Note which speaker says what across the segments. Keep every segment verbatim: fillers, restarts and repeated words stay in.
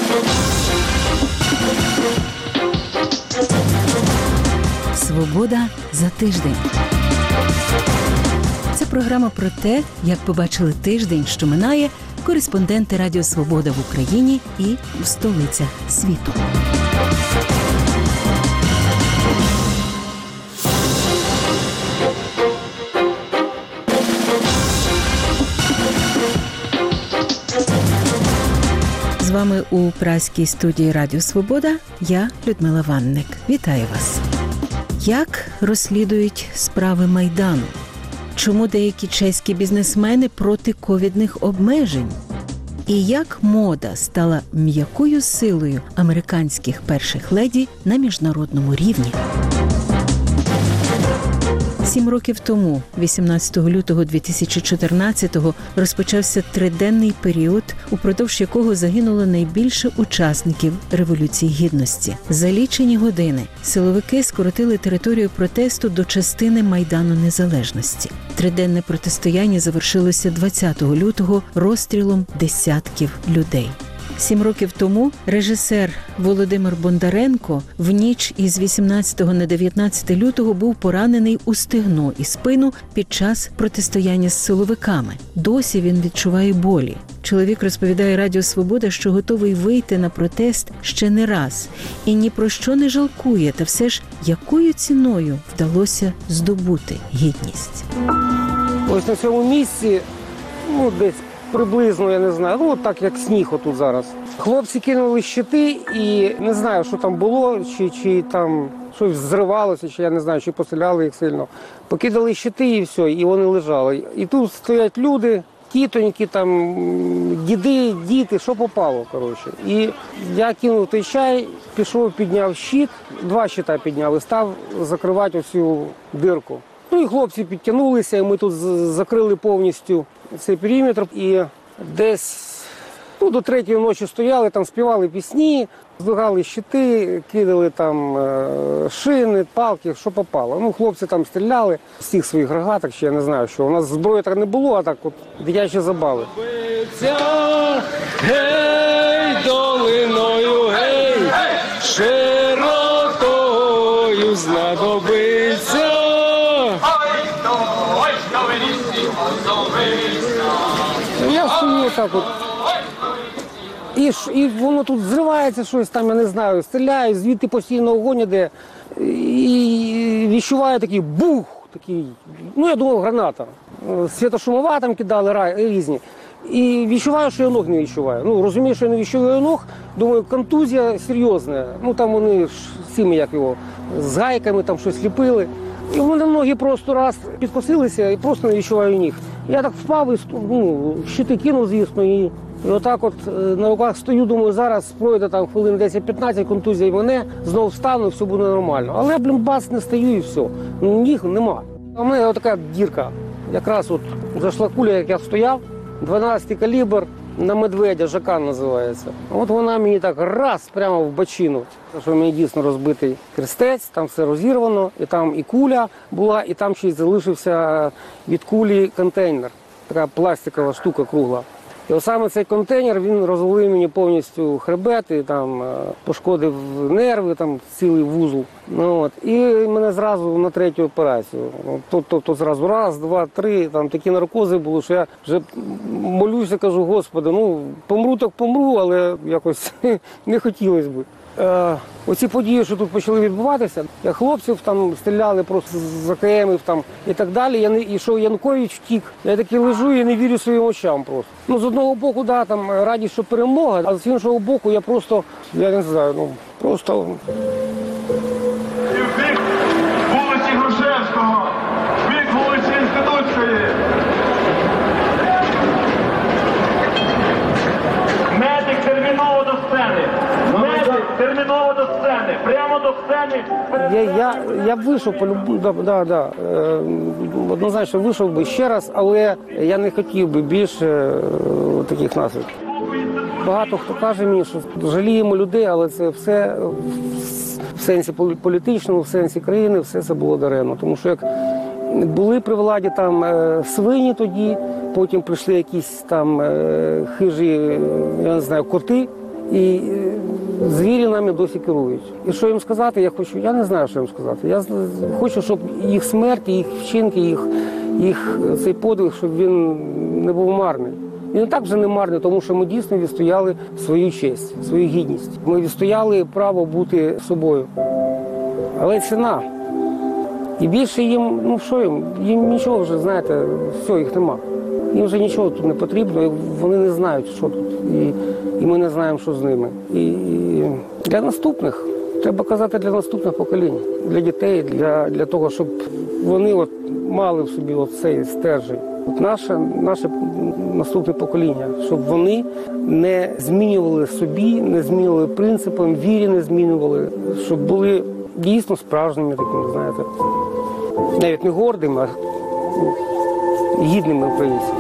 Speaker 1: Свобода за тиждень. Це програма про те, як побачили тиждень, що минає, кореспонденти Радіо Свобода в Україні і в столицях світу. З вами у празькій студії Радіо Свобода я, Людмила Ванник. Вітаю вас. Як розслідують справи Майдану? Чому деякі чеські бізнесмени проти ковідних обмежень? І як мода стала м'якою силою американських перших леді на міжнародному рівні? Сім років тому, вісімнадцятого лютого дві тисячі чотирнадцятого, розпочався триденний період, упродовж якого загинуло найбільше учасників Революції Гідності. За лічені години силовики скоротили територію протесту до частини Майдану Незалежності. Триденне протистояння завершилося двадцятого лютого розстрілом десятків людей. Сім років тому режисер Володимир Бондаренко в ніч із вісімнадцятого на дев'ятнадцяте лютого був поранений у стегно і спину під час протистояння з силовиками. Досі він відчуває болі. Чоловік розповідає Радіо Свобода, що готовий вийти на протест ще не раз і ні про що не жалкує, та все ж якою ціною вдалося здобути гідність.
Speaker 2: Ось на цьому місці, ну десь приблизно, я не знаю, ну от так, як сніг отут зараз. Хлопці кинули щити і не знаю, що там було, чи, чи там щось зривалося, чи я не знаю, чи постріляли їх сильно. Покидали щити і все, і вони лежали. І тут стоять люди, тітоньки, там, діди, діти, що попало, коротше. І я кинув той чай, пішов, підняв щит, два щита підняв і став закривати оцю дирку. Ну і хлопці підтягнулися, і ми тут закрили повністю цей периметр. І десь ну, до третьої ночі стояли, там співали пісні, здвигали щити, кидали там шини, палки, що попало. Ну, хлопці там стріляли з цих своїх рогаток, ще я не знаю, що. У нас зброї так не було, а так от дитячі забави. Гей, долиною, гей, широтою знадобиться. Я стою так от. І, і воно тут зривається щось там, я не знаю, стріляють, звідти постійно огонь іде. І відчуваю такий бух, такий, ну я думав, граната. Світошумова там кидали різні. І відчуваю, що я ног не відчуваю. Ну, розумію, що я не відчуваю ног, думаю, контузія серйозна. Ну там вони ж з цими, як його, з гайками там щось ліпили. І в мене ноги просто раз підкосилися і просто не відчуваю ніг. Я так впав і ну, щити кинув, звісно, і, і отак от на руках стою, думаю, зараз пройде там хвилин десять-п'ятнадцять, контузія і мене, знову встану, і все буде нормально. Але, блін, бац, не стою і все. Ну, ніг нема. А в мене отака дірка. Якраз от зайшла куля, як я стояв, дванадцятий калібр, на медведя, Жакан називається. От вона мені так раз прямо в бочину. Що в мене дійсно розбитий хрестець, там все розірвано, і там і куля була, і там ще й залишився від кулі контейнер. Така пластикова штука кругла. І от саме цей контейнер, він розвалив мені повністю хребет, і там пошкодив нерви, там цілий вузол. Ну, от. І мене зразу на третю операцію. Тобто то зразу раз, два, три, там такі наркози були, що я вже молюся, кажу, Господи, ну помру так помру, але якось не хотілося б. Е, оці події, що тут почали відбуватися, я хлопців там стріляли просто з АКМів там і так далі. Я не, і що Янукович втік. Я таки лежу і не вірю своїм очам просто. Ну, з одного боку, да, там раді, що перемога, а з іншого боку, я просто, я не знаю, ну, просто...
Speaker 3: І в бік вулиці Грушевського, в бік вулиці Інститутської. Медик терміново до сцени. Медик терміново до сцени. Прямо до сцени.
Speaker 2: Я, я, я б вийшов, да, да, да. Е, однозначно вийшов би ще раз, але я не хотів би більше е, таких наслідків. Багато хто каже мені, що жаліємо людей, але це все в сенсі політичному, в сенсі країни, все це було даремно. Тому що як були при владі там е, свині тоді, потім прийшли якісь там е, хижі, я не знаю, коти, І е, звірі нами досі керують. І що їм сказати, я хочу, я не знаю, що їм сказати. Я хочу, щоб їх смерть, їх вчинки, їх, їх цей подвиг, щоб він не був марний. Він і так вже не марний, тому що ми дійсно відстояли свою честь, свою гідність. Ми відстояли право бути собою. Але ціна. І більше їм, ну що їм, їм нічого вже, знаєте, все, їх нема. Їм вже нічого тут не потрібно, і вони не знають, що тут. І, і ми не знаємо, що з ними. І, і для наступних, треба казати, для наступних поколінь, для дітей, для, для того, щоб вони от мали в собі от цей стержень. От наше, наше наступне покоління, щоб вони не змінювали собі, не змінювали принципам, вірі не змінювали, щоб були дійсно справжніми такими, знаєте, навіть не гордими, а гідними українцями.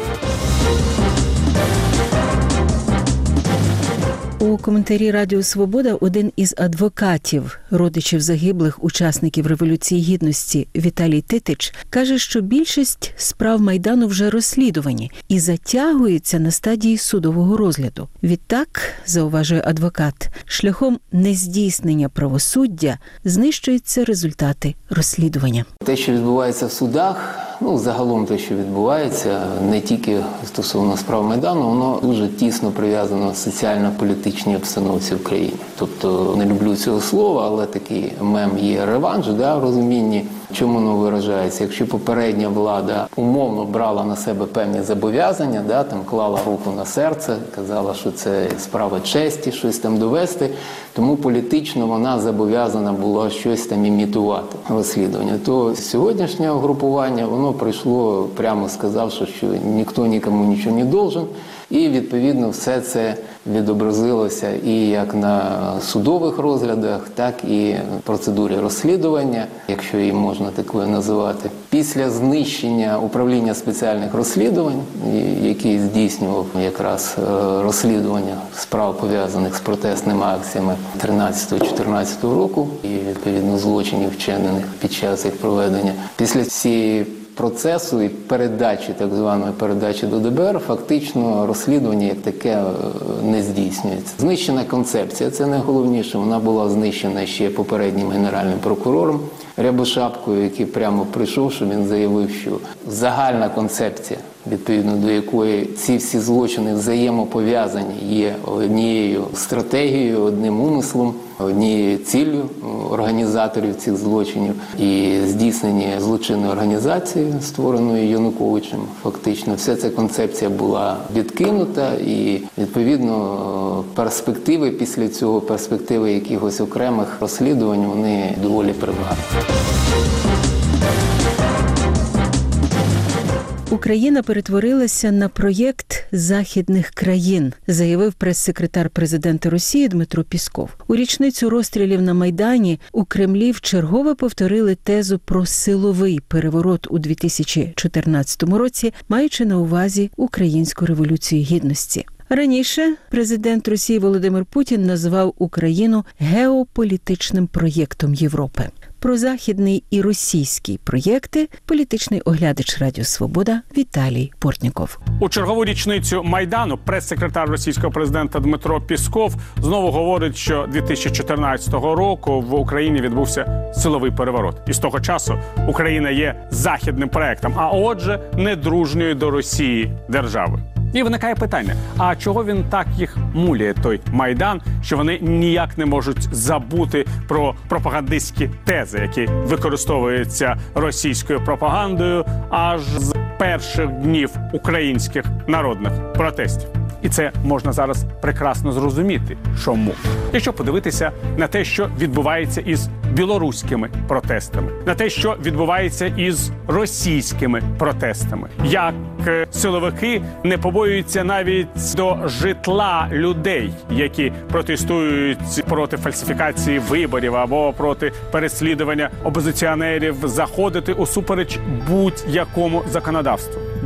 Speaker 1: У коментарі Радіо Свобода один із адвокатів, родичів загиблих учасників Революції Гідності Віталій Титич, каже, що більшість справ Майдану вже розслідувані і затягуються на стадії судового розгляду. Відтак, зауважує адвокат, шляхом нездійснення правосуддя знищуються результати розслідування.
Speaker 4: Те, що відбувається в судах, ну, загалом те, що відбувається, не тільки стосовно справ Майдану, воно дуже тісно прив'язано з соціально-політичній обстановці в країні. Тобто, не люблю цього слова, але такий мем є реванш, да, в розумінні, чому воно виражається. Якщо попередня влада умовно брала на себе певні зобов'язання, да, там клала руку на серце, казала, що це справа честі, щось там довести, тому політично вона зобов'язана була щось там імітувати розслідування. То сьогоднішнє угрупування, воно прийшло, прямо сказавши, що ніхто нікому нічого не должен. І, відповідно, все це відобразилося і як на судових розглядах, так і в процедурі розслідування, якщо її можна такою називати. Після знищення управління спеціальних розслідувань, який здійснював якраз розслідування справ, пов'язаних з протестними акціями тринадцятого-чотирнадцятого року і, відповідно, злочинів, вчинених під час їх проведення, після цієї процесу і передачі, так званої передачі до ДБР, фактично розслідування як таке не здійснюється. Знищена концепція, це найголовніше, вона була знищена ще попереднім генеральним прокурором Рябошапкою, який прямо прийшов, що він заявив, що загальна концепція, відповідно до якої ці всі злочини взаємопов'язані, є однією стратегією, одним умислом, однією ціллю організаторів цих злочинів і здійснення злочинної організації, створеної Януковичем. Фактично, вся ця концепція була відкинута і, відповідно, перспективи після цього, перспективи якихось окремих розслідувань, вони доволі примарні.
Speaker 1: Україна перетворилася на проєкт західних країн, заявив прес-секретар президента Росії Дмитро Пісков. У річницю розстрілів на Майдані у Кремлі вчергове повторили тезу про силовий переворот у дві тисячі чотирнадцятому році, маючи на увазі Українську революцію гідності. Раніше президент Росії Володимир Путін назвав Україну геополітичним проєктом Європи. Про західний і російський проєкти політичний оглядач Радіо Свобода Віталій Портніков.
Speaker 5: У чергову річницю Майдану прес-секретар російського президента Дмитро Пісков знову говорить, що дві тисячі чотирнадцятого року в Україні відбувся силовий переворот. І з того часу Україна є західним проєктом, а отже, недружньою до Росії державою. І виникає питання, а чого він так їх муляє, той Майдан, що вони ніяк не можуть забути про пропагандистські тези, які використовуються російською пропагандою аж з перших днів українських народних протестів. І це можна зараз прекрасно зрозуміти. Чому? Якщо подивитися на те, що відбувається із білоруськими протестами, на те, що відбувається із російськими протестами, як силовики не побоюються навіть до житла людей, які протестують проти фальсифікації виборів або проти переслідування опозиціонерів, заходити усупереч будь-якому законодавству.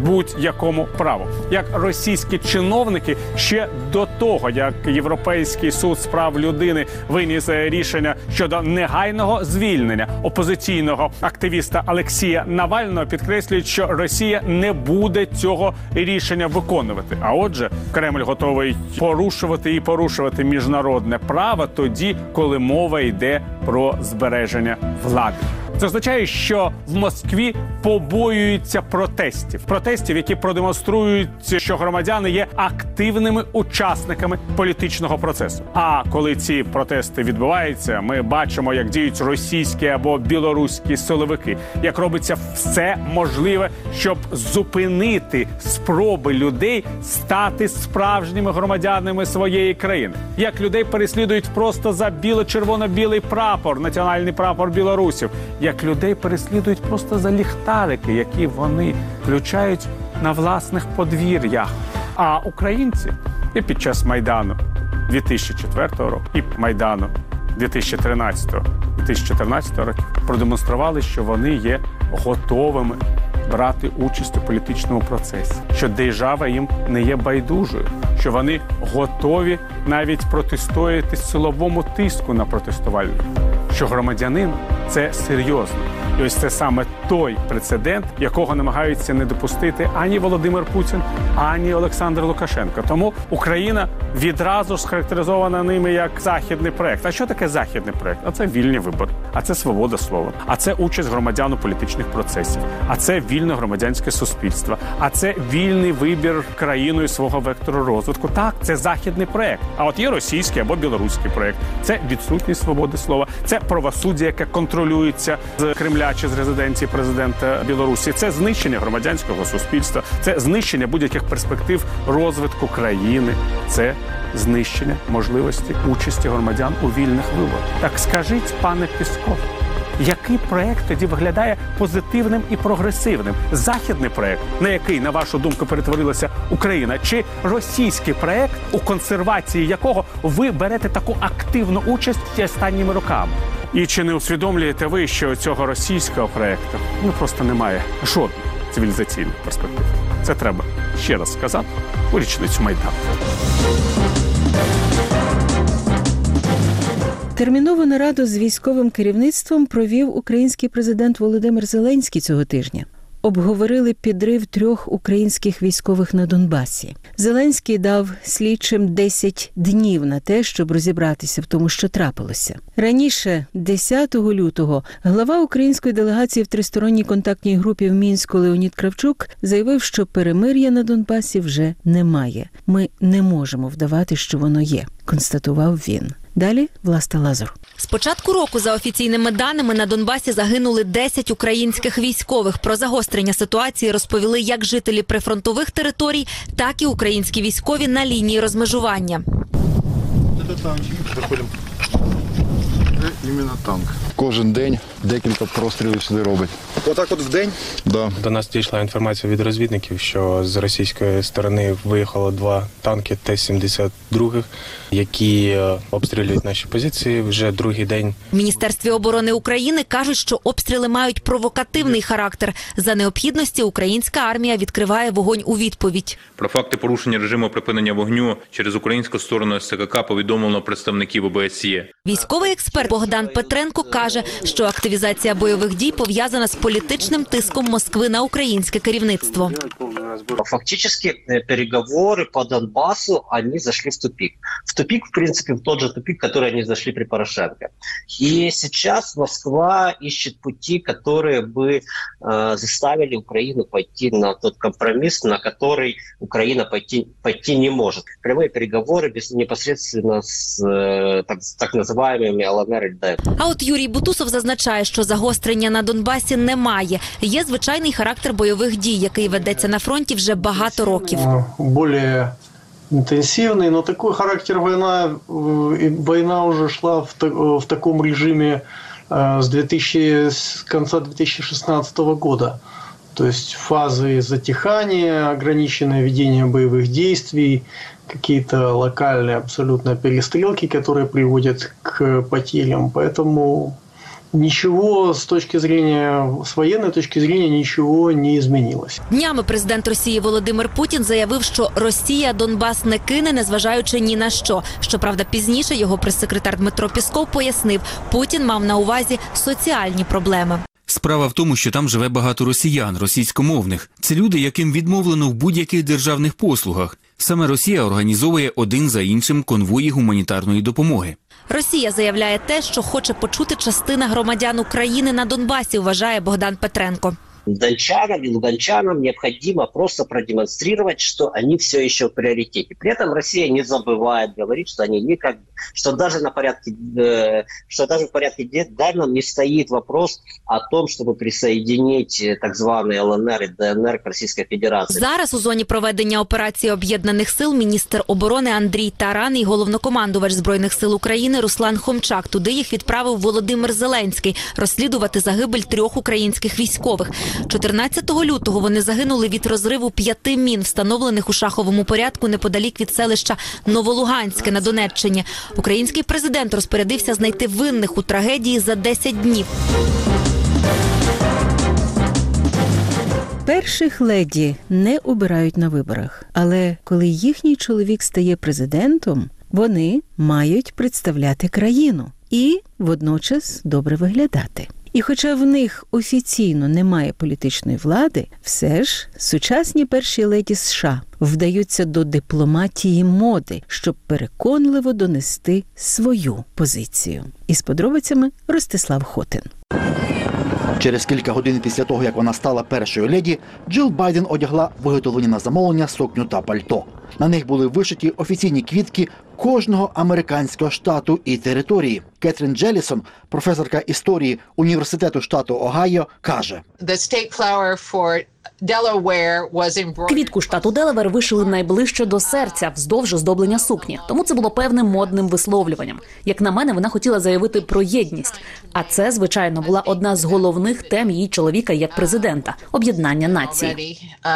Speaker 5: будь-якому праву. Як російські чиновники ще до того, як Європейський суд з прав людини виніс рішення щодо негайного звільнення опозиційного активіста Олексія Навального, підкреслюють, що Росія не буде цього рішення виконувати. А отже, Кремль готовий порушувати і порушувати міжнародне право тоді, коли мова йде про збереження влади. Це означає, що в Москві побоюються протестів. Протестів, які продемонструють, що громадяни є активними учасниками політичного процесу. А коли ці протести відбуваються, ми бачимо, як діють російські або білоруські силовики, як робиться все можливе, щоб зупинити спроби людей стати справжніми громадянами своєї країни. Як людей переслідують просто за біло-червоно-білий прапор, національний прапор білорусів. Як людей переслідують просто за ліхтарики, які вони включають на власних подвір'ях. А українці і під час Майдану дві тисячі четвертого року, і Майдану дві тисячі тринадцятого - дві тисячі чотирнадцятого років продемонстрували, що вони є готовими брати участь у політичному процесі, що держава їм не є байдужою, що вони готові навіть протистояти силовому тиску на протестувальників, що громадянин – це серйозно. І ось це саме той прецедент, якого намагаються не допустити ані Володимир Путін, ані Олександр Лукашенко. Тому Україна відразу ж схарактеризована ними як західний проект. А що таке західний проект? А це вільні вибори, а це свобода слова, а це участь громадян у політичних процесах, а це вільне громадянське суспільство, а це вільний вибір країною свого вектору розвитку. Так, це західний проект. А от є російський або білоруський проект. Це відсутність свободи слова, це правосуддя, яке контролюється з Кремля чи з резиденції президента Білорусі. Це знищення громадянського суспільства, це знищення будь-яких перспектив розвитку країни, це знищення можливості участі громадян у вільних виборах. Так скажіть, пане Пісков, який проект тоді виглядає позитивним і прогресивним? Західний проект, на який, на вашу думку, перетворилася Україна, чи російський проект, у консервації якого ви берете таку активну участь останніми роками? І чи не усвідомлюєте ви, що цього російського проекту ну просто немає жодної цивілізаційної перспективи? Це треба ще раз сказати у річницю Майдану.
Speaker 1: Термінову нараду з військовим керівництвом провів український президент Володимир Зеленський цього тижня. Обговорили підрив трьох українських військових на Донбасі. Зеленський дав слідчим десять днів на те, щоб розібратися в тому, що трапилося. Раніше, десятого лютого, глава української делегації в тристоронній контактній групі в Мінську Леонід Кравчук заявив, що перемир'я на Донбасі вже немає. Ми не можемо вдавати, що воно є, констатував він. Далі Власта Лазур.
Speaker 6: З початку року, за офіційними даними, на Донбасі загинули десять українських військових. Про загострення ситуації розповіли як жителі прифронтових територій, так і українські військові на лінії розмежування.
Speaker 7: Це танчик. Заходимо. Це іменно танк.
Speaker 8: Кожен день декілька прострілів сюди робить.
Speaker 7: Отак от в день?
Speaker 8: Да.
Speaker 9: До нас дійшла інформація від розвідників, що з російської сторони виїхало два танки Т сімдесят два, які обстрілюють наші позиції вже другий день.
Speaker 6: В Міністерстві оборони України кажуть, що обстріли мають провокативний характер. За необхідності українська армія відкриває вогонь у відповідь.
Speaker 10: Про факти порушення режиму припинення вогню через українську сторону С К К повідомлено представників О Б С Є.
Speaker 6: Військовий експерт Богдан Петренко каже, що активізація бойових дій пов'язана з політичним тиском Москви на українське керівництво.
Speaker 11: Фактически переговоры по Донбассу, они зашли в тупик. В тупик, в принципе, в тот же тупик, который они зашли при Порошенко. И сейчас Москва ищет пути, которые бы э, заставили Украину пойти на тот компромисс, на который Украина пойти, пойти не может. Прямые переговоры без, непосредственно с э, так, так называемыми Л Н Р Л Д.
Speaker 6: А от Юрій Бутусов зазначає, що загострення на Донбасі немає. Є звичайний характер бойових дій, який ведеться на фронті вже багато років.
Speaker 12: Более интенсивный, но такой характер война, война уже шла в, в таком режиме с, две тысячи, с конца две тысячи шестнадцатого года. То есть фазы затихания, ограниченное ведение боевых действий, какие-то локальные абсолютно перестрелки, которые приводят к потерям. Поэтому ничего с точки зрения, с военной точки зрения ничего не изменилось.
Speaker 6: Днями президент Росії Володимир Путін заявив, що Росія Донбас не кине, незважаючи ні на що. Щоправда, пізніше його прес-секретар Дмитро Пісков пояснив, Путін мав на увазі соціальні проблеми.
Speaker 13: Справа в тому, що там живе багато росіян, російськомовних. Це люди, яким відмовлено в будь-яких державних послугах. Саме Росія організовує один за іншим конвої гуманітарної допомоги.
Speaker 6: Росія заявляє те, що хоче почути частина громадян України на Донбасі, вважає Богдан Петренко.
Speaker 11: Дончанам и луганчанам необходимо просто продемонстрировать, что они все еще в приоритете. При этом Россия не забывает говорить, что они никак, что даже на порядке, э, что даже в порядке денном не стоит вопрос о том, чтобы присоединить так званые Л Н Р и Д Н Р к Російській Федерації.
Speaker 6: Зараз у зоні проведення операції Об'єднаних сил міністр оборони Андрій Таран і головнокомандувач Збройних сил України Руслан Хомчак. Туди їх відправив Володимир Зеленський розслідувати загибель трьох українських військових. чотирнадцятого лютого вони загинули від розриву п'яти мін, встановлених у шаховому порядку неподалік від селища Новолуганське на Донеччині. Український президент розпорядився знайти винних у трагедії за десять днів.
Speaker 1: Перших леді не обирають на виборах, але коли їхній чоловік стає президентом, вони мають представляти країну і водночас добре виглядати. І хоча в них офіційно немає політичної влади, все ж сучасні перші леді США вдаються до дипломатії моди, щоб переконливо донести свою позицію. Із подробицями Ростислав Хотин.
Speaker 14: Через кілька годин після того, як вона стала першою леді, Джилл Байден одягла виготовлені на замовлення сукню та пальто. На них були вишиті офіційні квітки кожного американського штату і території. Кетрін Джелісон, професорка історії Університету штату Огайо, каже:
Speaker 15: Квітку штату Делавер вишили найближче до серця, вздовж оздоблення сукні. Тому це було певним модним висловлюванням. Як на мене, вона хотіла заявити про єдність. А це, звичайно, була одна з головних тем її чоловіка як президента – об'єднання нації.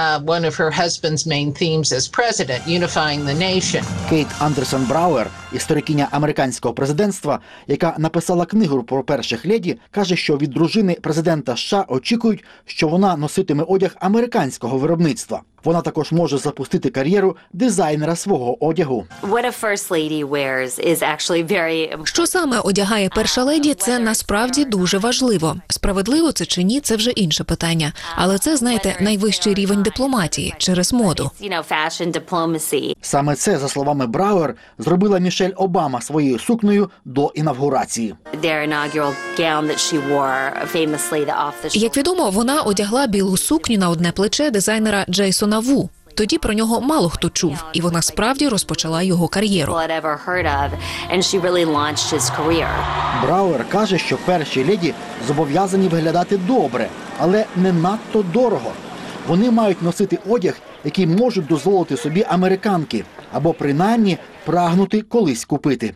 Speaker 14: Кейт Андерсон Брауер, історикиня американського президентства, яка написала книгу про перших леді, каже, що від дружини президента США очікують, що вона носитиме одяг американського виробництва. Вона також може запустити кар'єру дизайнера свого одягу.
Speaker 16: Що саме одягає перша леді, це насправді дуже важливо. Справедливо це чи ні, це вже інше питання. Але це, знаєте, найвищий рівень дипломатії через моду.
Speaker 14: Саме це, за словами Брауер, зробила Мішель Обама своєю сукнею до інавгурації.
Speaker 16: Як відомо, вона одягла білу сукню на одне плече дизайнера Джейсона Ву. Тоді про нього мало хто чув, і вона справді розпочала його кар'єру.
Speaker 14: Брауер каже, що перші леді зобов'язані виглядати добре, але не надто дорого. Вони мають носити одяг, який можуть дозволити собі американки, або принаймні прагнути колись купити.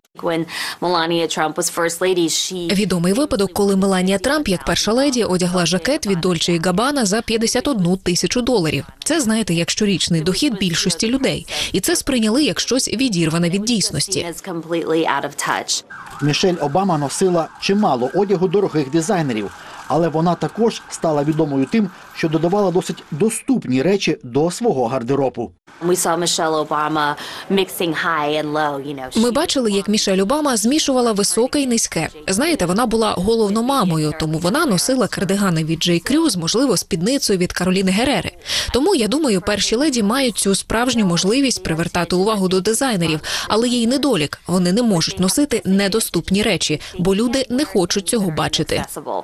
Speaker 16: Відомий випадок, коли Меланія Трамп, як перша леді, одягла жакет від Дольче і Габбана за п'ятдесят одну тисячу доларів. Це, знаєте, як щорічний дохід більшості людей. І це сприйняли як щось відірване від дійсності.
Speaker 14: Мішель Обама носила чимало одягу дорогих дизайнерів, але вона також стала відомою тим, що додавала досить доступні речі до свого гардеробу.
Speaker 16: Ми бачили, як Мішель Обама змішувала високе і низьке. Знаєте, вона була головномамою, тому вона носила кардигани від Джей Крю з, можливо, спідницею від Кароліни Герери. Тому, я думаю, перші леді мають цю справжню можливість привертати увагу до дизайнерів. Але є й недолік. Вони не можуть носити недоступні речі, бо люди не хочуть цього бачити.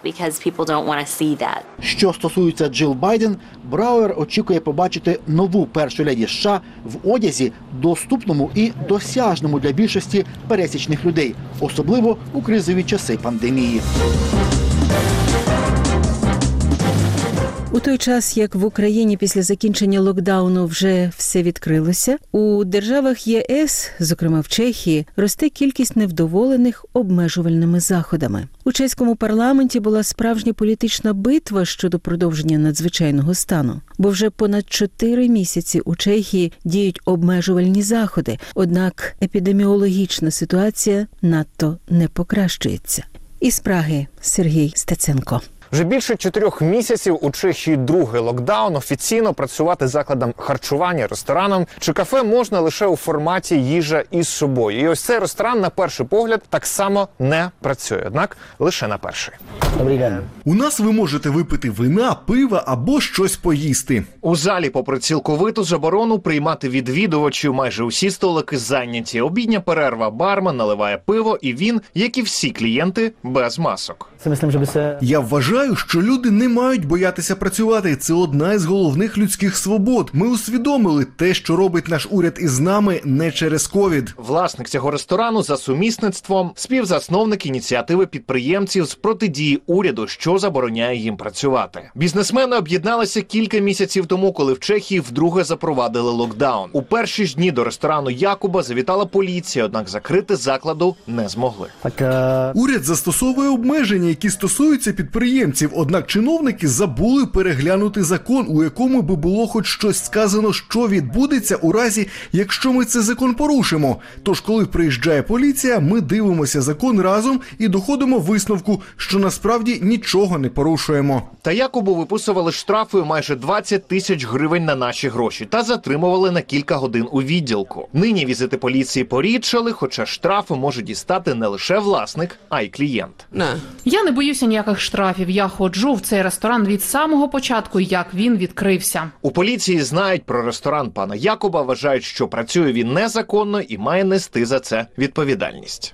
Speaker 14: Що стосується Джилл Байден, Брауер очікує побачити нову першу леді США в одязі, доступному і досяжному для більшості пересічних людей, особливо у кризові часи пандемії.
Speaker 1: У той час, як в Україні після закінчення локдауну вже все відкрилося, у державах Є Ес, зокрема в Чехії, росте кількість невдоволених обмежувальними заходами. У чеському парламенті була справжня політична битва щодо продовження надзвичайного стану, бо вже понад чотири місяці у Чехії діють обмежувальні заходи, однак епідеміологічна ситуація надто не покращується. Із Праги Сергій Стеценко.
Speaker 17: Вже більше чотирьох місяців у Чехії другий локдаун. Офіційно працювати закладам харчування, ресторанам чи кафе можна лише у форматі їжа із собою. І ось цей ресторан, на перший погляд, так само не працює. Однак лише на перший.
Speaker 18: Добрий день. У нас ви можете випити вина, пива або щось поїсти.
Speaker 17: У залі, попри цілковиту заборону приймати відвідувачів, майже усі столики зайняті. Обідня перерва, бармен наливає пиво, і він, як і всі клієнти, без масок.
Speaker 18: Я вважаю, що люди не мають боятися працювати. Це одна із головних людських свобод. Ми усвідомили те, що робить наш уряд із нами, не через ковід.
Speaker 17: Власник цього ресторану за сумісництвом співзасновник ініціативи підприємців з протидії уряду, що забороняє їм працювати. Бізнесмени об'єдналися кілька місяців тому, коли в Чехії вдруге запровадили локдаун. У перші ж дні до ресторану Якуба завітала поліція, однак закрити закладу не змогли.
Speaker 18: Уряд застосовує обмеження, які стосуються підприємців, однак чиновники забули переглянути закон, у якому би було хоч щось сказано, що відбудеться у разі, якщо ми цей закон порушимо. Тож, коли приїжджає поліція, ми дивимося закон разом і доходимо висновку, що насправді нічого не порушуємо.
Speaker 17: Та Якубу виписували штрафи майже двадцять тисяч гривень на наші гроші та затримували на кілька годин у відділку. Нині візити поліції порідшали, хоча штрафи може дістати не лише власник, а й клієнт.
Speaker 19: Я не боюся ніяких штрафів. Я ходжу в цей ресторан від самого початку, як він відкрився.
Speaker 17: У поліції знають про ресторан пана Якуба, вважають, що працює він незаконно і має нести за це відповідальність.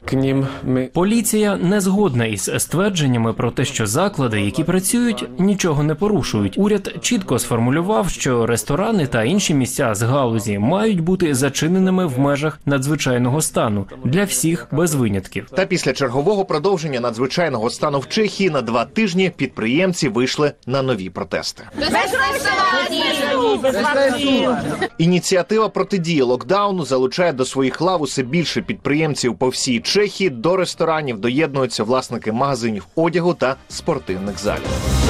Speaker 20: Поліція не згодна із ствердженнями про те, що заклади, які працюють, нічого не порушують. Уряд чітко сформулював, що ресторани та інші місця з галузі мають бути зачиненими в межах надзвичайного стану для всіх без винятків.
Speaker 17: Та після чергового продовження надзвичайного стану в Чехії на два тижні підприємці вийшли на нові протести. Ініціатива протидії локдауну залучає до своїх лав усе більше підприємців по всій Чехії. До ресторанів доєднуються власники магазинів одягу та спортивних залів.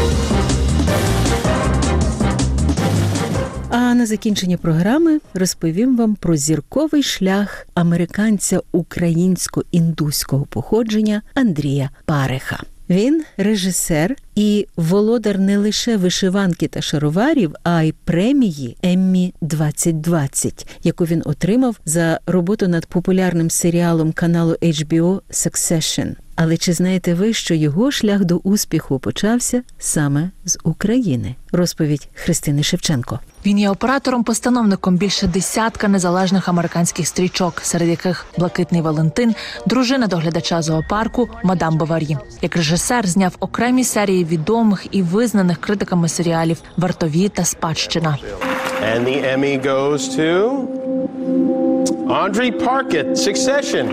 Speaker 1: А на закінчення програми розповім вам про зірковий шлях американця українсько-індуського походження Андрія Пареха. Він режисер і володар не лише вишиванки та шароварів, а й премії Еммі двадцять двадцять, яку він отримав за роботу над популярним серіалом каналу ейч бі о «Succession». Але чи знаєте ви, що його шлях до успіху почався саме з України? Розповідь Христини Шевченко.
Speaker 21: Він є оператором-постановником більше десятка незалежних американських стрічок, серед яких «Блакитний Валентин», дружина доглядача зоопарку «Мадам Боварі». Як режисер зняв окремі серії відомих і визнаних критиками серіалів «Вартові» та «Спадщина».
Speaker 22: And the Emmy goes to Андрій Паркет, «Succession».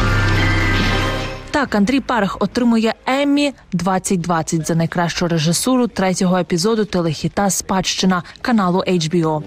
Speaker 21: Так, Андрій Парех отримує Еммі двадцять двадцять за найкращу режисуру третього епізоду телехіта «Спадщина» каналу ейч бі о.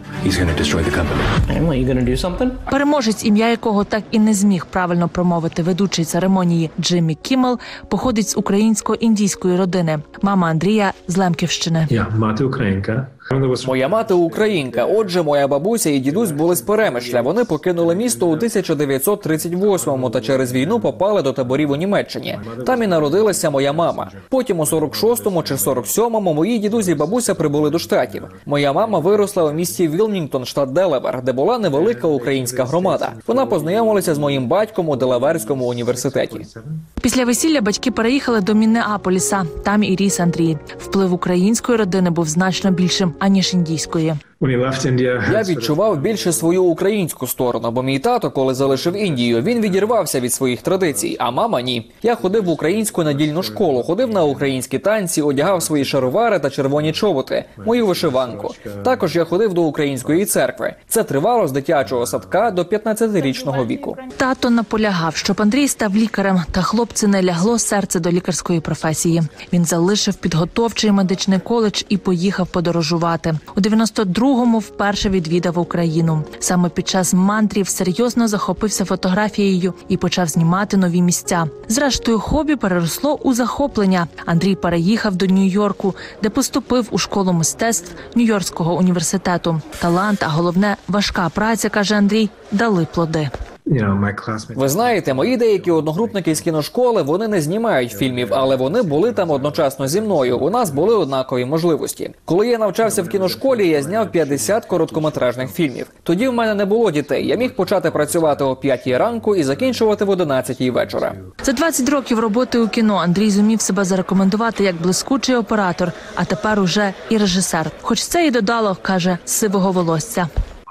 Speaker 21: Переможець, ім'я якого так і не зміг правильно промовити ведучий церемонії Джиммі Кіммел, походить з українсько-індійської родини. Мама Андрія з Лемківщини.
Speaker 23: Я мати українка. Моя мати українка. Отже, моя бабуся і дідусь були з Перемишля. Вони покинули місто у тисяча дев'ятсот тридцять восьмому та через війну попали до таборів у Німеччині. Там і народилася моя мама. Потім у сорок шостому чи сорок сьомому мої дідусь і бабуся прибули до Штатів. Моя мама виросла у місті Вілмінгтон, штат Делавер, де була невелика українська громада. Вона познайомилася з моїм батьком у Делаверському університеті.
Speaker 21: Після весілля батьки переїхали до Міннеаполіса. Там і ріс Андрій. Вплив української родини був значно більшим, аніж індійської.
Speaker 23: Я відчував більше свою українську сторону, бо мій тато, коли залишив Індію, він відірвався від своїх традицій, а мама – ні. Я ходив в українську недільну школу, ходив на українські танці, одягав свої шаровари та червоні чоботи, мою вишиванку. Також я ходив до української церкви. Це тривало з дитячого садка до п'ятнадцятирічного віку.
Speaker 21: Тато наполягав, щоб Андрій став лікарем, та хлопцю не лягло серце до лікарської професії. Він залишив підготовчий медичний коледж і поїхав подорожувати. У дев'яносто другому вперше відвідав Україну. Саме під час мандрів серйозно захопився фотографією і почав знімати нові місця. Зрештою, хобі переросло у захоплення. Андрій переїхав до Нью-Йорку, де поступив у школу мистецтв Нью-Йоркського університету. Талант, а головне, важка праця, каже Андрій, дали плоди.
Speaker 23: Ви знаєте, мої деякі одногрупники з кіношколи, вони не знімають фільмів, але вони були там одночасно зі мною. У нас були однакові можливості. Коли я навчався в кіношколі, я зняв п'ятдесят короткометражних фільмів. Тоді в мене не було дітей. Я міг почати працювати о п'ятій ранку і закінчувати в одинадцятій вечора.
Speaker 21: За двадцять років роботи у кіно Андрій зумів себе зарекомендувати як блискучий оператор, а тепер уже і режисер. Хоч це і додало, каже, сивого волосся.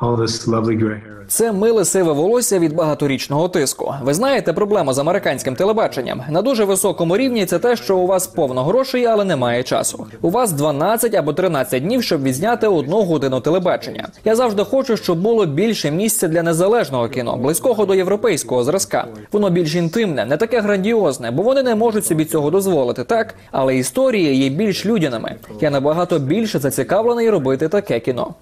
Speaker 23: Це миле сиве волосся від багаторічного тиску. Ви знаєте проблему з американським телебаченням? На дуже високому рівні це те, що у вас повно грошей, але немає часу. У вас дванадцять або тринадцять днів, щоб відзняти одну годину телебачення. Я завжди хочу, щоб було більше місця для незалежного кіно, близького до європейського зразка. Воно більш інтимне, не таке грандіозне, бо вони не можуть собі цього дозволити, так? Але історії є більш людяними. Я набагато більше зацікавлений робити таке кіно.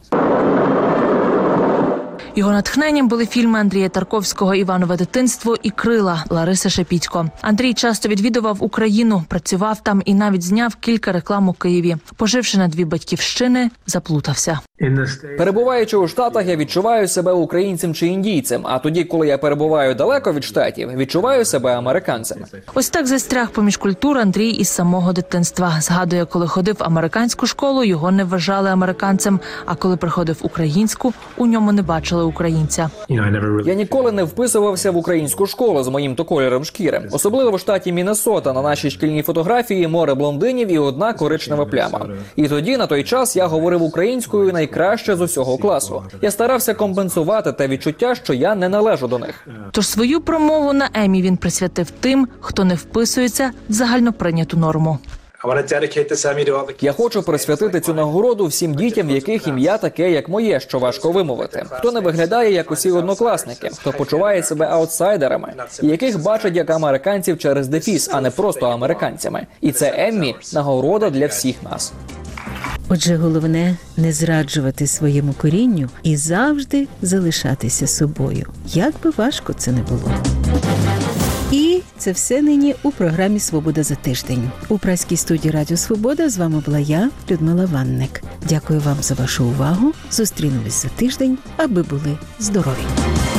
Speaker 21: Його натхненням були фільми Андрія Тарковського «Іванове дитинство» і «Крила» Лариси Шепітько. Андрій часто відвідував Україну, працював там і навіть зняв кілька реклам у Києві. Поживши на дві батьківщини, заплутався.
Speaker 23: Перебуваючи у Штатах, я відчуваю себе українцем чи індійцем, а тоді, коли я перебуваю далеко від Штатів, відчуваю себе американцем.
Speaker 21: Ось так застряг поміж культур Андрій із самого дитинства. Згадує, коли ходив в американську школу, його не вважали американцем, а коли приходив в українську, у ньому не бачили українця.
Speaker 23: Я ніколи не вписувався в українську школу з моїм-то кольором шкіри. Особливо в штаті Міннесота на нашій шкільній фотографії море блондинів і одна коричнева пляма. І тоді, на той час, я говорив українською найкраще з усього класу. Я старався компенсувати те відчуття, що я не належу до них.
Speaker 21: Тож свою промову на Еммі він присвятив тим, хто не вписується в загальноприйняту норму.
Speaker 23: Я хочу присвятити цю нагороду всім дітям, в яких ім'я таке, як моє, що важко вимовити. Хто не виглядає, як усі однокласники, хто почуває себе аутсайдерами, і яких бачать як американців через дефіс, а не просто американцями. І це Еммі – нагорода для всіх нас.
Speaker 1: Отже, головне – не зраджувати своєму корінню і завжди залишатися собою. Як би важко це не було. І це все нині у програмі «Свобода за тиждень». У празькій студії Радіо Свобода з вами була я, Людмила Ванник. Дякую вам за вашу увагу. Зустрінемось за тиждень, аби були здорові.